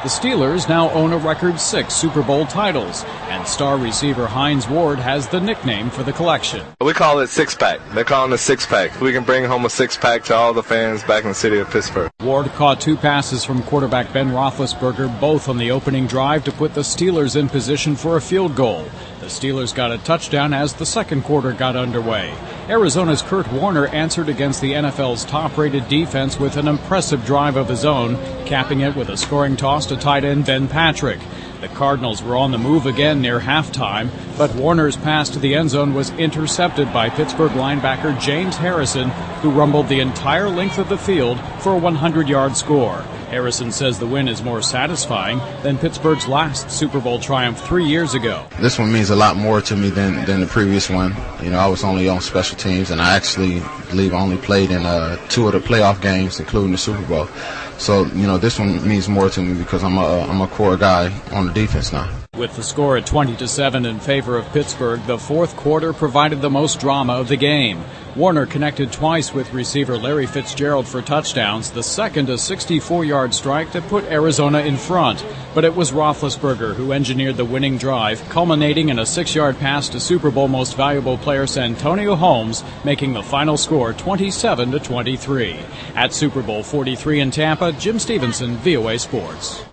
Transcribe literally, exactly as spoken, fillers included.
The Steelers now own a record six Super Bowl titles, and star receiver Hines Ward has the nickname for the collection. We call it six-pack. They're calling it six-pack. We can bring home a six-pack to all the fans back in the city of Pittsburgh. Ward caught two passes from quarterback Ben Roethlisberger, both on the opening drive to put the Steelers in position for a field goal. The Steelers got a touchdown as the second quarter got underway. Arizona's Kurt Warner answered against the N F L's top-rated defense with an impressive drive of his own, capping it with a scoring toss to tight end Ben Patrick. The Cardinals were on the move again near halftime, but Warner's pass to the end zone was intercepted by Pittsburgh linebacker James Harrison, who rumbled the entire length of the field for a one hundred yard score. Harrison says the win is more satisfying than Pittsburgh's last Super Bowl triumph three years ago. This one means a lot more to me than, than the previous one. You know, I was only on special teams, and I actually believe I only played in uh, two of the playoff games, including the Super Bowl. So, you know, this one means more to me because I'm a, I'm a core guy on the defense now. With the score at twenty to seven in favor of Pittsburgh, the fourth quarter provided the most drama of the game. Warner connected twice with receiver Larry Fitzgerald for touchdowns, the second a sixty-four yard strike to put Arizona in front. But it was Roethlisberger who engineered the winning drive, culminating in a six yard pass to Super Bowl most valuable player Santonio Holmes, making the final score twenty-seven to twenty-three. At Super Bowl forty-three in Tampa, Jim Stevenson, V O A Sports.